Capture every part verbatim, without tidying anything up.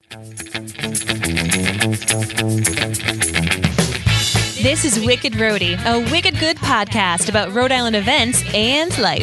This is Wicked Roadie, a wicked good podcast about Rhode Island events and life.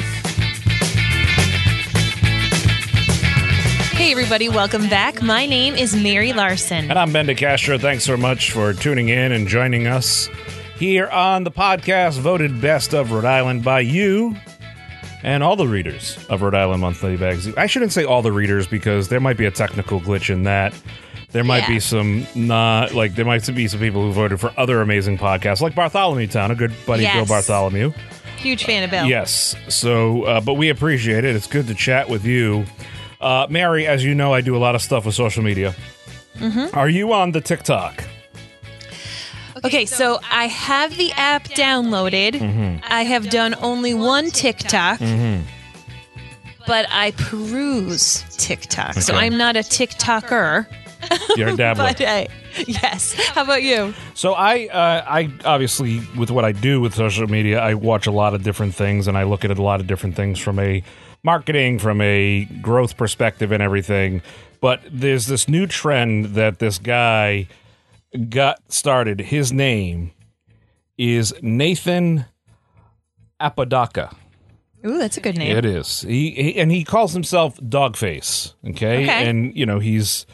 Hey everybody, welcome back. My name is Mary Larson. And I'm Ben DeCastro. Thanks so much for tuning in and joining us here on the podcast voted Best of Rhode Island by you and all the readers of Rhode Island Monthly Magazine. I shouldn't say all the readers because there might be a technical glitch in that. There might Yeah. be some not like there might be some people who voted for other amazing podcasts like Bartholomew Town, a good buddy Yes. Bill Bartholomew. Huge fan of Bill. Yes. So, uh, but we appreciate it. It's good to chat with you. Uh, Mary, as you know, I do a lot of stuff with social media. Mm-hmm. Are you on the TikTok? Okay, so I have the app downloaded. Mm-hmm. I have done only one TikTok, Mm-hmm. but I peruse TikTok. So Okay. I'm not a TikToker. You're a dabbler. But I, yes. How about you? So I, uh, I obviously, with what I do with social media, I watch a lot of different things, and I look at a lot of different things from a marketing, from a growth perspective, and everything. But there's this new trend that this guy got started. His name is Nathan Apodaca. Ooh, that's a good name. It is. He, he and he calls himself Dogface. Okay, Okay. and you know he's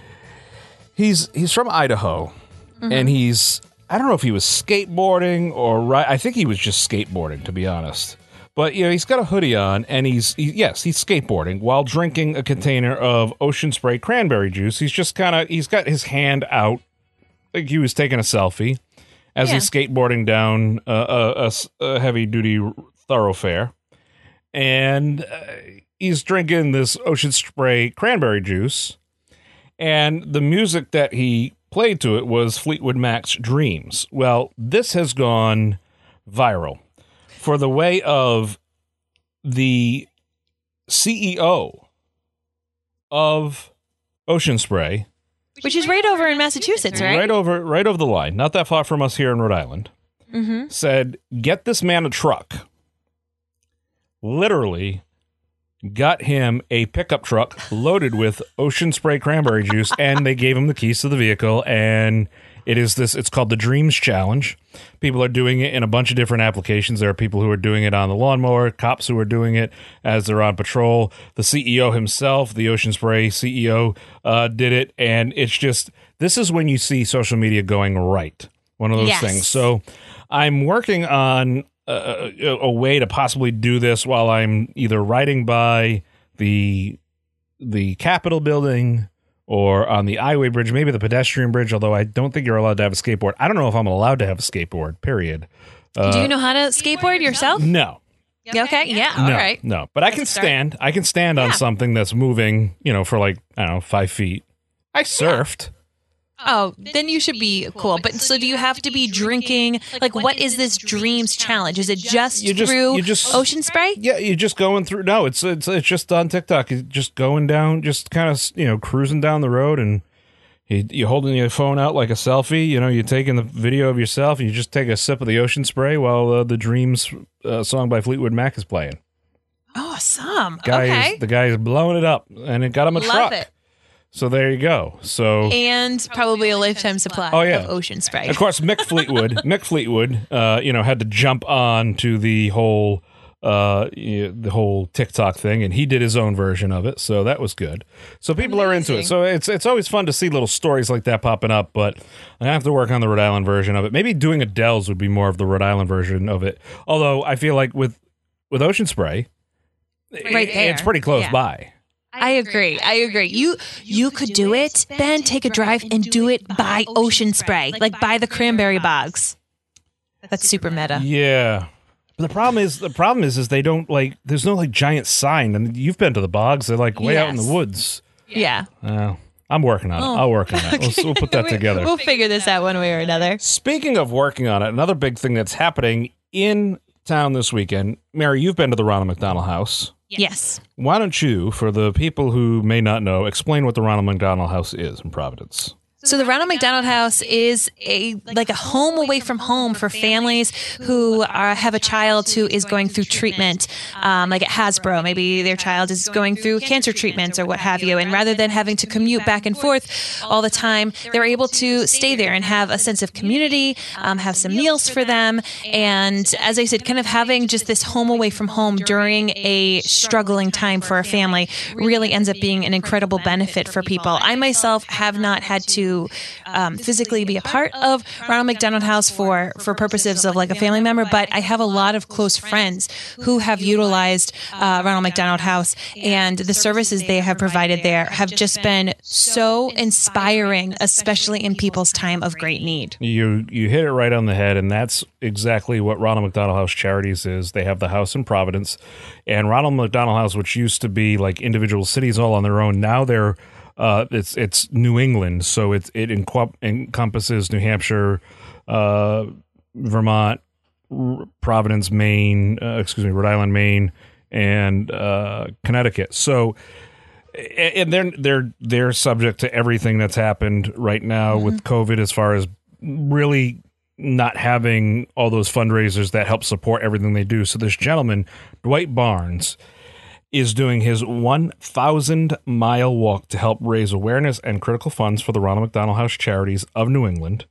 he's he's from Idaho, Mm-hmm. and he's I don't know if he was skateboarding or right. I think he was just skateboarding, to be honest. But you know he's got a hoodie on, and he's he, yes he's skateboarding while drinking a container of Ocean Spray cranberry juice. He's just kind of he's got his hand out like he was taking a selfie as Yeah. he's skateboarding down a, a, a, a heavy duty thoroughfare. And uh, he's drinking this Ocean Spray cranberry juice, and the music that he played to it was Fleetwood Mac's Dreams. Well, this has gone viral for the way of the C E O of Ocean Spray, Which is right over in Massachusetts, right? right over right over the line, not that far from us here in Rhode Island, Mm-hmm. said, "Get this man a truck." Literally got him a pickup truck loaded with Ocean Spray cranberry juice, and they gave him the keys to the vehicle. And it is this, it's called the Dreams Challenge. People are doing it in a bunch of different applications. There are people who are doing it on the lawnmower, cops who are doing it as they're on patrol. The C E O himself, the Ocean Spray C E O, uh, did it. And it's just, this is when you see social media going right. One of those Yes. things. So I'm working on A, a, a way to possibly do this while I'm either riding by the the Capitol building or on the Highway Bridge, maybe the pedestrian bridge, although I don't think you're allowed to have a skateboard. I don't know if I'm allowed to have a skateboard, period. Uh, Do you know how to skateboard yourself? No. Okay, yeah, all no, right. No, but I can That's a start. stand. I can stand on Yeah. something that's moving, you know, for like, I don't know, five feet. I surfed. Oh, then you should be cool. But so do you have to be drinking? Like, what is this Dreams Challenge? Is it just You just- through you just- Ocean Spray? Yeah, you're just going through. No, it's it's it's just on TikTok. You're just going down, just kind of you know cruising down the road, and you, you're holding your phone out like a selfie. You know, you're taking the video of yourself. And you just take a sip of the Ocean Spray while uh, the Dreams uh, song by Fleetwood Mac is playing. Awesome. Guy okay. is, the guy is blowing it up, and it got him a Love truck. it. So there you go. So. And probably a lifetime supply Oh, yeah. of Ocean Spray. Of course, Mick Fleetwood, Mick Fleetwood, uh, you know, had to jump on to the whole, uh, y- the whole TikTok thing, and he did his own version of it, so that was good. So people are into it. Amazing. So it's it's always fun to see little stories like that popping up. But I have to work on the Rhode Island version of it. Maybe doing Adele's would be more of the Rhode Island version of it. Although I feel like with with Ocean Spray, Right i- there. it's pretty close Yeah. by. I agree. I agree. You you could do it, Ben. Take a drive and do it by Ocean Spray, like by the cranberry bogs. That's super meta. Yeah. But the problem is the problem is is they don't like there's no like giant sign, and you've been to the bogs, they're like way out in the Yes. woods. Yeah. Uh, I'm working on it. Oh. I'll work on it. We'll, we'll put that We- together. We'll figure this out one way or another. Speaking of working on it, another big thing that's happening in town this weekend. Mary, you've been to the Ronald McDonald House. Yes. Why don't you, for the people who may not know, explain what the Ronald McDonald House is in Providence? So the Ronald McDonald House is a like a home away from home for families who are, have a child who is going through treatment, um, like at Hasbro. Maybe their child is going through cancer treatments or what have you. And rather than having to commute back and forth all the time, they're able to stay there and have a sense of community, um, have some meals for them. And as I said, kind of having just this home away from home during a struggling time for a family really ends up being an incredible benefit for people. I myself have not had to um, physically be a part of Ronald McDonald House for, for purposes of like a family member, but I have a lot of close friends who have utilized uh, Ronald McDonald House, and the services they have provided there have just been so inspiring, especially in people's time of great need. You you hit it right on the head, and that's exactly what Ronald McDonald House Charities is. They have the house in Providence, and Ronald McDonald House, which used to be like individual cities all on their own, now they're uh, it's it's New England, so it it enco- encompasses New Hampshire, uh, Vermont, R- Providence, Maine, uh, excuse me, Rhode Island, Maine, and uh, Connecticut. So. And they're they're they're subject to everything that's happened right now mm-hmm. with COVID, as far as really not having all those fundraisers that help support everything they do. So this gentleman, Dwight Barnes, is doing his one thousand mile walk to help raise awareness and critical funds for the Ronald McDonald House Charities of New England.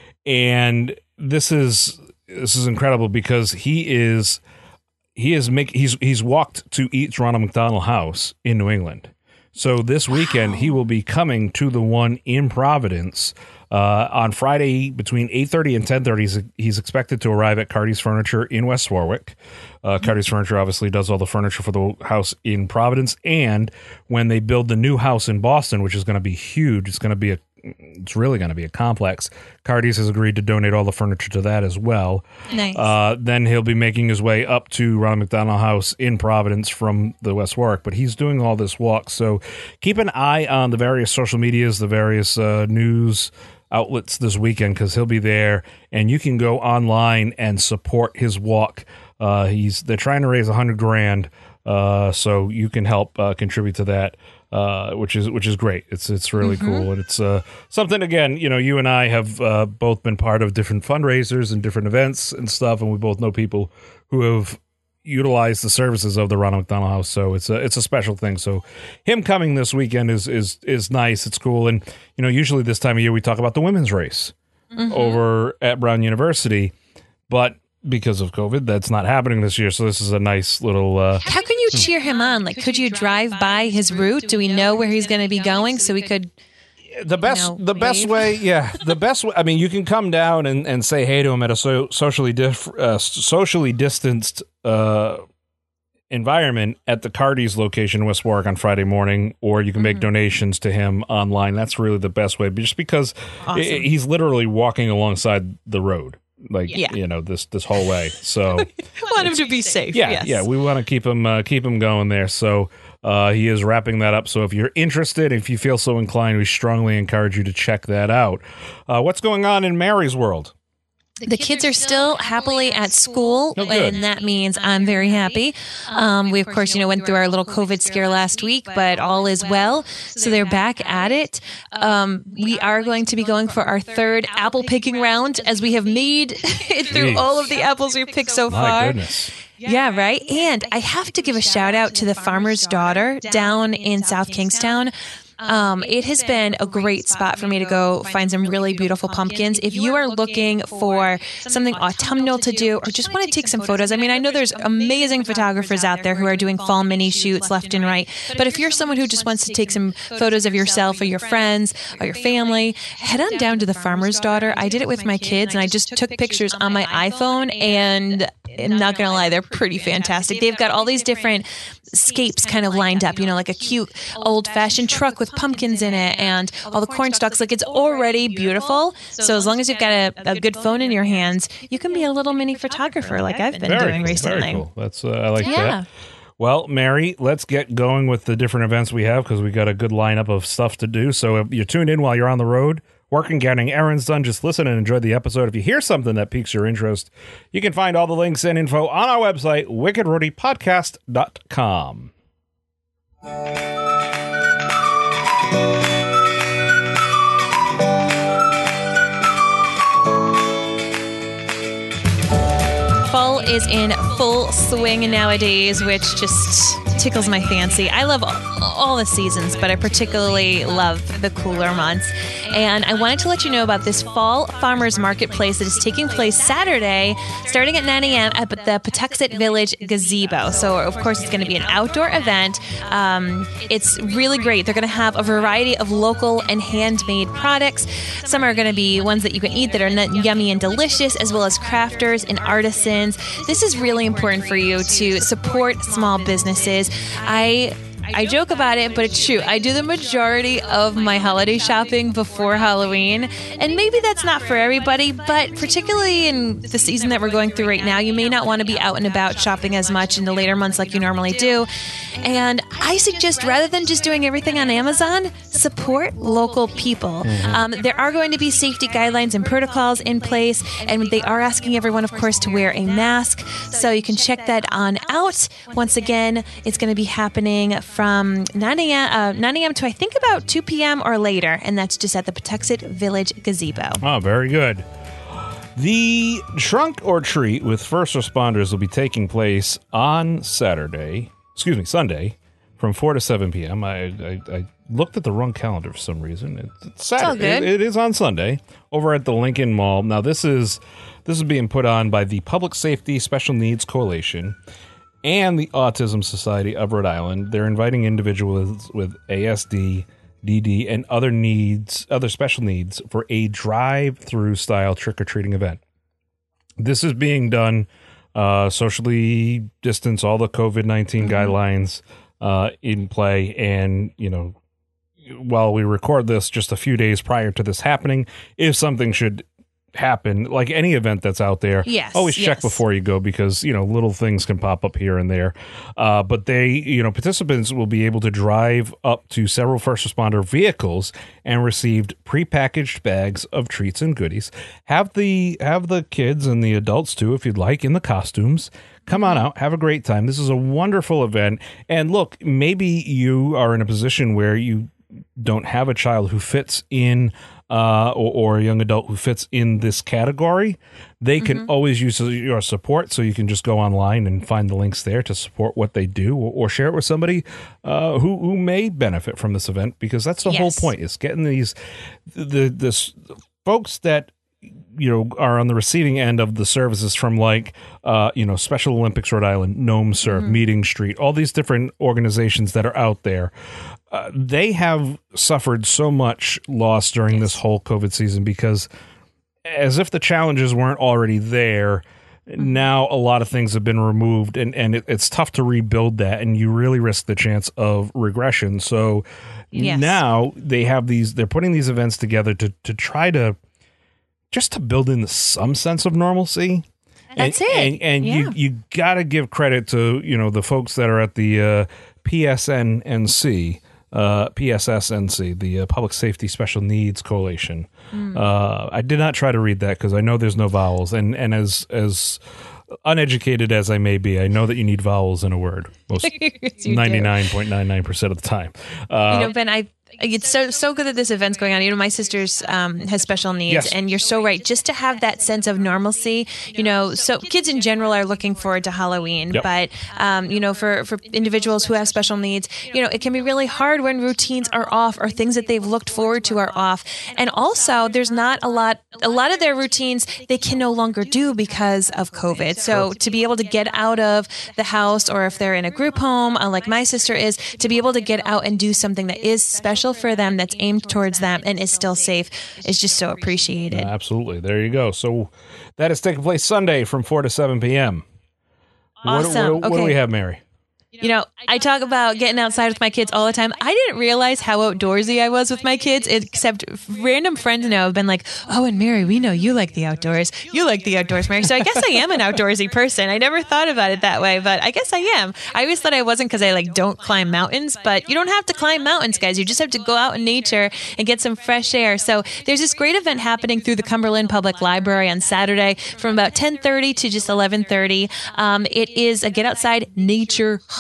And this is this is incredible because he is he is make he's he's walked to each Ronald McDonald House in New England. So this weekend, wow. he will be coming to the one in Providence uh, on Friday between eight thirty and ten thirty. He's, he's expected to arrive at Carty's Furniture in West Warwick. Uh, Carty's Furniture obviously does all the furniture for the house in Providence. And when they build the new house in Boston, which is going to be huge, it's going to be a It's really going to be a complex. Carty's has agreed to donate all the furniture to that as well. Nice. Uh, then he'll be making his way up to Ronald McDonald House in Providence from the West Warwick. But he's doing all this walk. So keep an eye on the various social medias, the various uh, news outlets this weekend, because he'll be there. And you can go online and support his walk. Uh, he's They're trying to raise a hundred grand. Uh, so you can help uh, contribute to that. Uh, which is which is great. It's it's really mm-hmm. cool, and it's uh, something. Again, you know, you and I have uh, both been part of different fundraisers and different events and stuff, and we both know people who have utilized the services of the Ronald McDonald House. So it's a it's a special thing. So him coming this weekend is is is nice. It's cool, and you know, usually this time of year we talk about the women's race mm-hmm. over at Brown University, but because of COVID, that's not happening this year. So this is a nice little. Uh, How can you cheer him on? Like, could you drive by his route? Do we know where he's going to be going so we could? The best, you know, the best wave? way, yeah, the best way. I mean, you can come down and, and say hey to him at a so, socially dif- uh, socially distanced uh, environment at the Carty's location in West Warwick on Friday morning, or you can make mm-hmm. donations to him online. That's really the best way, just because awesome. it, he's literally walking alongside the road. Like yeah. you know this this whole way, so want him to be safe. Yeah, yes. yeah, we want to keep him uh, keep him going there. So uh, he is wrapping that up. So if you're interested, if you feel so inclined, we strongly encourage you to check that out. Uh, what's going on in Mary's world? The kids are still happily at school, oh, and that means I'm very happy. Um, we, of course, you know, went through our little COVID scare last week, but all is well. So they're back at it. Um, we are going to be going for our third apple picking round, as we have made it through Jeez. all of the apples we've picked so My far. goodness. Yeah, right. And I have to give a shout out to the farmer's daughter down in South Kingstown. Um, it has been a great spot for me to go find some really beautiful pumpkins. If you are looking for something autumnal to do, or just want to take some photos, I mean, I know there's amazing photographers out there who are doing fall mini shoots left and right, but if you're someone who just wants to take some photos of yourself or your friends or your family, head on down to the Farmer's Daughter. I did it with my kids, and I just took pictures on my iPhone, and I'm not going to lie, they're pretty fantastic. They've got all these different scapes kind of lined up, you know, like a cute old-fashioned truck with pumpkins in it and all the corn stalks. Like, it's already beautiful. So as long as you've got a, a good phone in your hands, you can be a little mini photographer like I've been very doing cool, recently. Very cool. That's uh, I like yeah. that. Well, Mary, let's get going with the different events we have, because we got a good lineup of stuff to do. So if you're tuned in while you're on the road, working, getting errands done, just listen and enjoy the episode. If you hear something that piques your interest, you can find all the links and info on our website, wicked rowdy podcast dot com. is in full swing nowadays, which just tickles my fancy. I love all the seasons, but I particularly love the cooler months. And I wanted to let you know about this fall farmers marketplace that is taking place Saturday, starting at nine a.m. at the Patuxent Village Gazebo. So, of course, it's going to be an outdoor event. Um, it's really great. They're going to have a variety of local and handmade products. Some are going to be ones that you can eat that are yummy and delicious, as well as crafters and artisans. This is really important for you to support small businesses. I I joke about it, but it's true. I do the majority of my holiday shopping before Halloween, and maybe that's not for everybody, but particularly in the season that we're going through right now, you may not want to be out and about shopping as much in the later months like you normally do. And I suggest, rather than just doing everything on Amazon, support local people. Mm-hmm. Um, there are going to be safety guidelines and protocols in place, and they are asking everyone, of course, to wear a mask. So you can check that on out. Once again, it's going to be happening from nine a.m. Uh, nine a.m. to I think about two p.m. or later, and that's just at the Patuxent Village Gazebo. Oh, very good. The Trunk or Treat with first responders will be taking place on Saturday, excuse me, Sunday, from four to seven p.m. I, I, I looked at the wrong calendar for some reason. It's, it's Saturday. It's all good. It, it is on Sunday over at the Lincoln Mall. Now, this is this is being put on by the Public Safety Special Needs Coalition and the Autism Society of Rhode Island. They're inviting individuals with A S D, D D, and other needs, other special needs for a drive-through style trick-or-treating event. This is being done uh, socially distance, all the COVID nineteen mm-hmm. guidelines uh, in play. And, you know, while we record this just a few days prior to this happening, if something should happen, like any event that's out there, yes, always check yes. before you go, because, you know, little things can pop up here and there. Uh, but they, you know, participants will be able to drive up to several first responder vehicles and received prepackaged bags of treats and goodies. Have the have the kids and the adults too, if you'd like, in the costumes. Come on out, have a great time. This is a wonderful event. And look, maybe you are in a position where you don't have a child who fits in Uh, or, or a young adult who fits in this category. They can mm-hmm. always use your support, so you can just go online and find the links there to support what they do, or, or share it with somebody uh, who who may benefit from this event, because that's the yes. whole point, is getting these the this folks that, you know, are on the receiving end of the services from, like, uh, you know, Special Olympics Rhode Island, Gnome Surf, mm-hmm. Meeting Street, all these different organizations that are out there. Uh, they have suffered so much loss during yes. this whole COVID season, because as if the challenges weren't already there, mm-hmm. now a lot of things have been removed, and, and it, it's tough to rebuild that, and you really risk the chance of regression. So yes. now they have these, they're putting these events together to, to try to, just to build in some sense of normalcy. That's and, it. And, and yeah. you, you got to give credit to, you know, the folks that are at the uh, P S N N C, uh, P S S N C, the uh, Public Safety Special Needs Coalition. Mm. Uh, I did not try to read that because I know there's no vowels. And, and as as uneducated as I may be, I know that you need vowels in a word most ninety-nine point nine nine percent of the time. Uh, you know, Ben, I it's so so good that this event's going on. You know, my sister's um, has special needs, yes. and you're so right. Just to have that sense of normalcy, you know, so kids in general are looking forward to Halloween, yep. but um, you know, for for individuals who have special needs, you know, it can be really hard when routines are off or things that they've looked forward to are off, and also there's not a lot. A lot of their routines they can no longer do because of COVID. So to be able to get out of the house, or if they're in a group home, uh, like my sister is, to be able to get out and do something that is special for them, that's aimed towards them and is still safe, is just so appreciated. Uh, absolutely. There you go. So that is taking place Sunday from four to seven p.m. Awesome. What, what, what okay. do we have, Mary? You know, I talk about getting outside with my kids all the time. I didn't realize how outdoorsy I was with my kids, except random friends now have been like, oh, and Mary, we know you like the outdoors. You like the outdoors, Mary. So I guess I am an outdoorsy person. I never thought about it that way, but I guess I am. I always thought I wasn't because I like don't climb mountains, but you don't have to climb mountains, guys. You just have to go out in nature and get some fresh air. So there's this great event happening through the Cumberland Public Library on Saturday from about ten thirty to just eleven thirty. Um, it is a get outside nature hunt.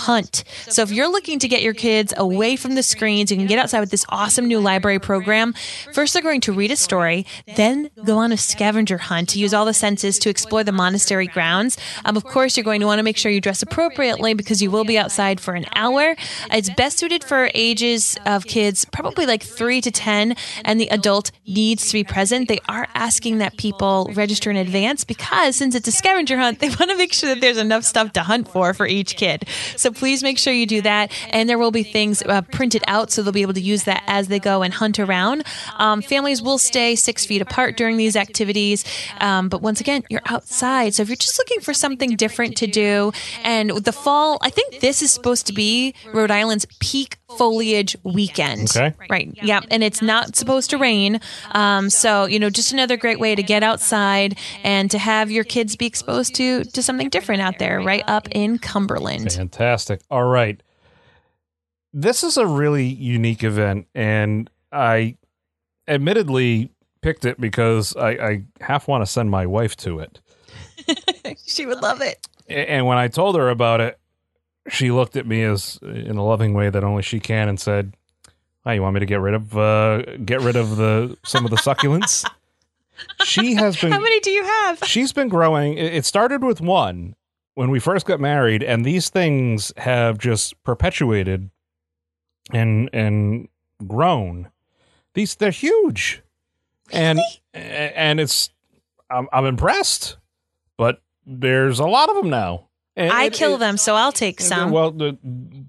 hunt. So if you're looking to get your kids away from the screens, you can get outside with this awesome new library program. First, they're going to read a story, then go on a scavenger hunt to use all the senses to explore the monastery grounds. Um, of course, you're going to want to make sure you dress appropriately because you will be outside for an hour. It's best suited for ages of kids, probably like three to ten, and the adult needs to be present. They are asking that people register in advance because since it's a scavenger hunt, they want to make sure that there's enough stuff to hunt for for each kid. So please make sure you do that. And there will be things uh, printed out so they'll be able to use that as they go and hunt around. Um, families will stay six feet apart during these activities. Um, but once again, you're outside. So if you're just looking for something different to do, and the fall, I think this is supposed to be Rhode Island's peak foliage weekend. Okay. Right. Yeah. And it's not supposed to rain. Um, so, you know, just another great way to get outside and to have your kids be exposed to, to something different out there, right up in Cumberland. Fantastic. All right. This is a really unique event, and I admittedly picked it because I, I half want to send my wife to it. She would love it. And when I told her about it, she looked at me as in a loving way that only she can and said, "Oh, you want me to get rid of uh, get rid of the some of the succulents?" She has been. How many do you have? She's been growing. It started with one when we first got married, and these things have just perpetuated and and grown. These they're huge, and and it's I'm I'm impressed, but there's a lot of them now. And I it, kill it, them, so I'll take some. Well, the,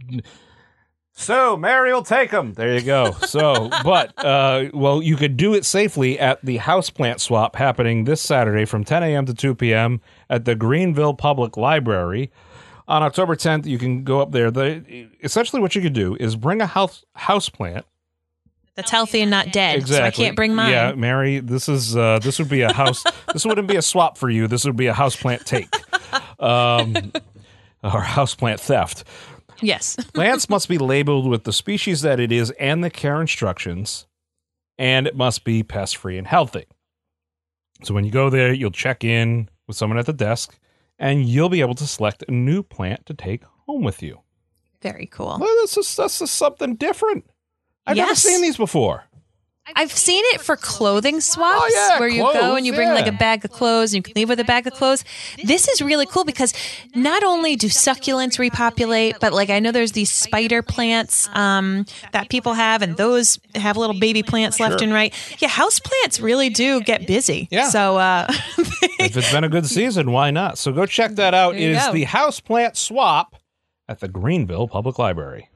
so Mary will take them. There you go. So, but uh, well, you could do it safely at the houseplant swap happening this Saturday from ten a.m. to two p.m. at the Greenville Public Library. On October tenth, you can go up there. The essentially what you could do is bring a house houseplant that's healthy and not dead. Exactly. So I can't bring mine. Yeah, Mary, this is uh, this would be a house. This wouldn't be a swap for you. This would be a houseplant take, um, or houseplant theft. Yes. Plants must be labeled with the species that it is and the care instructions, and it must be pest-free and healthy. So when you go there, you'll check in with someone at the desk, and you'll be able to select a new plant to take home with you. Very cool. Well, this is this is something different. I've Yes. never seen these before. I've seen it for clothing swaps Oh, yeah, where you clothes, go and you bring yeah. like a bag of clothes and you can leave with a bag of clothes. This is really cool because not only do succulents repopulate, but like I know there's these spider plants um, that people have, and those have little baby plants left Sure. and right. Yeah, house plants really do get busy. Yeah. So uh, If it's been a good season, why not? So go check that out. There It you is go. the Houseplant Swap at the Greenville Public Library.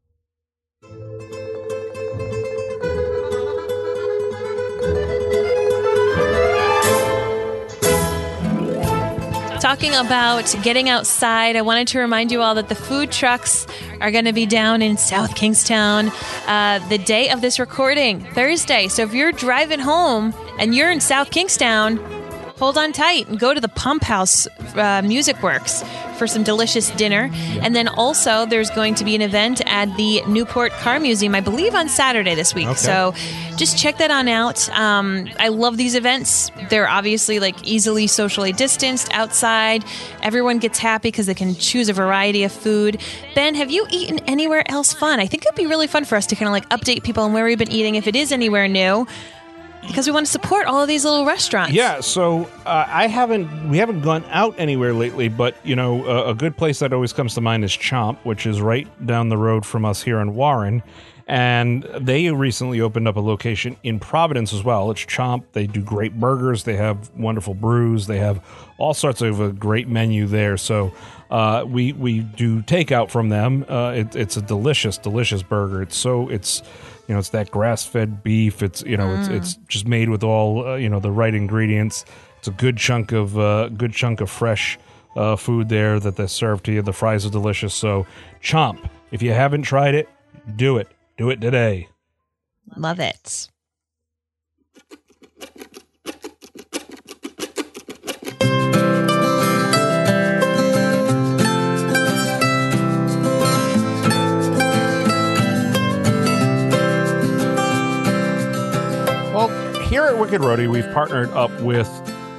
Talking about getting outside, I wanted to remind you all that the food trucks are going to be down in South Kingstown uh, the day of this recording, Thursday. So if you're driving home and you're in South Kingstown, hold on tight and go to the Pump House uh, Music Works for some delicious dinner. And then also there's going to be an event at the Newport Car Museum, I believe on Saturday this week. Okay. So just check that on out. Um, I love these events. They're obviously like easily socially distanced outside. Everyone gets happy because they can choose a variety of food. Ben, have you eaten anywhere else fun? I think it'd be really fun for us to kind of like update people on where we've been eating if it is anywhere new, because we want to support all of these little restaurants. Yeah, so uh, I haven't, we haven't gone out anywhere lately, but, you know, a, a good place that always comes to mind is Chomp, which is right down the road from us here in Warren. And they recently opened up a location in Providence as well. It's Chomp. They do great burgers. They have wonderful brews. They have all sorts of a great menu there. So uh, we we do takeout from them. Uh, it, it's a delicious, delicious burger. It's so it's you know it's that grass-fed beef. It's you know Mm. it's it's just made with all uh, you know the right ingredients. It's a good chunk of uh, good chunk of fresh uh, food there that they serve to you. The fries are delicious. So Chomp. If you haven't tried it, do it. Do it today. Love it. Well, here at Wicked Roadie, we've partnered up with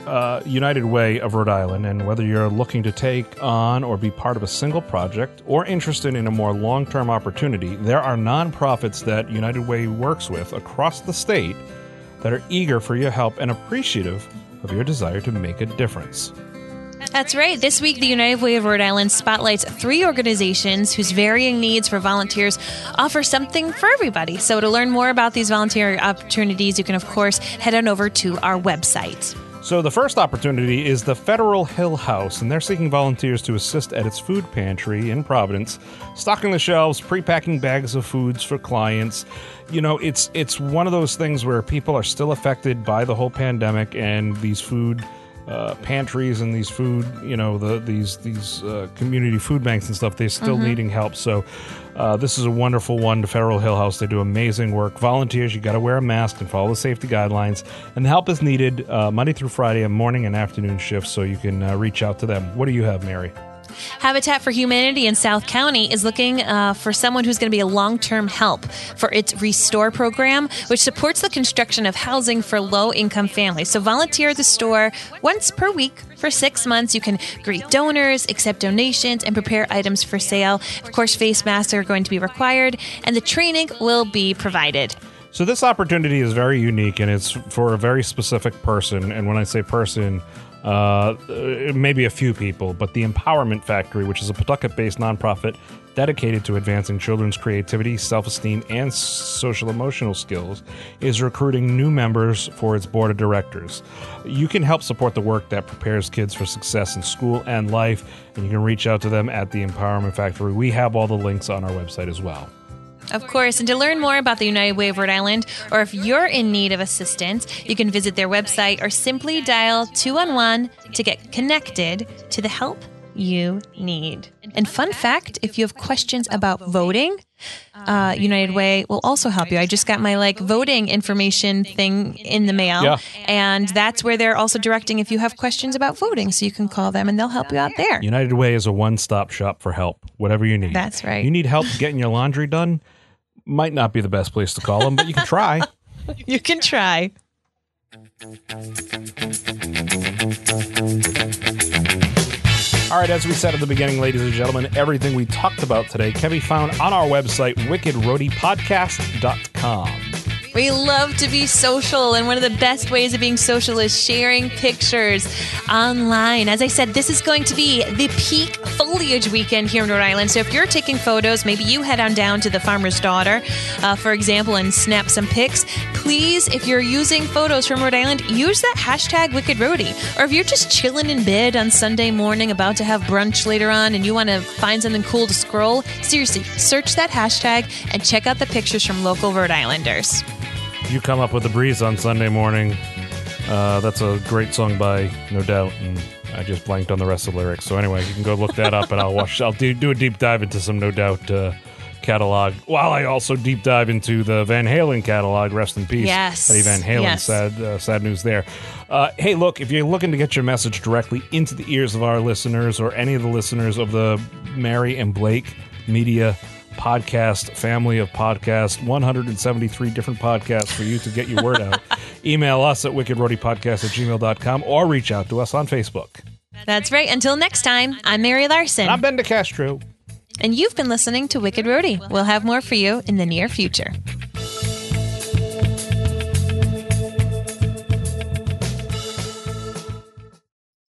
uh, United Way of Rhode Island, and whether you're looking to take on or be part of a single project or interested in a more long-term opportunity, there are nonprofits that United Way works with across the state that are eager for your help and appreciative of your desire to make a difference. That's right. This week, the United Way of Rhode Island spotlights three organizations whose varying needs for volunteers offer something for everybody. So to learn more about these volunteer opportunities, you can, of course, head on over to our website. So the first opportunity is the Federal Hill House, and they're seeking volunteers to assist at its food pantry in Providence, stocking the shelves, pre-packing bags of foods for clients. You know, it's it's one of those things where people are still affected by the whole pandemic, and these food Uh, pantries and these food, you know, the these these uh, community food banks and stuff, they're still mm-hmm. needing help. So uh, this is a wonderful one, the Federal Hill House. They do amazing work. Volunteers, you got to wear a mask and follow the safety guidelines. And the help is needed uh, Monday through Friday, a morning and afternoon shifts, so you can uh, reach out to them. What do you have, Mary? Habitat for Humanity in South County is looking uh, for someone who's going to be a long-term help for its Restore program, which supports the construction of housing for low-income families. So volunteer at the store once per week for six months. You can greet donors, accept donations, and prepare items for sale. Of course, face masks are going to be required, and the training will be provided. So this opportunity is very unique, and it's for a very specific person. And when I say person, Uh, maybe a few people, but the Empowerment Factory, which is a Pawtucket-based nonprofit dedicated to advancing children's creativity, self-esteem, and social-emotional skills, is recruiting new members for its board of directors. You can help support the work that prepares kids for success in school and life, and you can reach out to them at the Empowerment Factory. We have all the links on our website as well. Of course, and to learn more about the United Way of Rhode Island, or if you're in need of assistance, you can visit their website or simply dial two one one to get connected to the help you need. And fun fact, if you have questions about voting, uh, United Way will also help you. I just got my like voting information thing in the mail, yeah. and that's where they're also directing if you have questions about voting, so you can call them and they'll help you out there. United Way is a one-stop shop for help, whatever you need. That's right. You need help getting your laundry done? Might not be the best place to call them, but you can try. You can try. All right, as we said at the beginning, ladies and gentlemen, everything we talked about today can be found on our website, wicked roadie podcast dot com. We love to be social, and one of the best ways of being social is sharing pictures online. As I said, this is going to be the peak foliage weekend here in Rhode Island. So if you're taking photos, maybe you head on down to the Farmer's Daughter, uh, for example, and snap some pics. Please, if you're using photos from Rhode Island, use that hashtag Wicked Roadie. Or if you're just chilling in bed on Sunday morning, about to have brunch later on, and you want to find something cool to scroll, seriously, search that hashtag and check out the pictures from local Rhode Islanders. You Come Up With the Breeze on Sunday morning. Uh, that's a great song by No Doubt, and I just blanked on the rest of the lyrics. So anyway, you can go look that up, and I'll watch. I'll do, do a deep dive into some No Doubt uh, catalog, while I also deep dive into the Van Halen catalog. Rest in peace, yes, Eddie Van Halen. Yes. Sad, uh, sad news there. Uh, hey, look, if you're looking to get your message directly into the ears of our listeners, or any of the listeners of the Mary and Blake Media podcast family of podcasts, one hundred seventy-three different podcasts for you to get your word out. Email us at wicked roadie podcast at gmail dot com, or reach out to us on Facebook. That's right. Until next time, I'm Mary Larson. And I'm Ben DeCastro. And you've been listening to Wicked Roadie. We'll have more for you in the near future.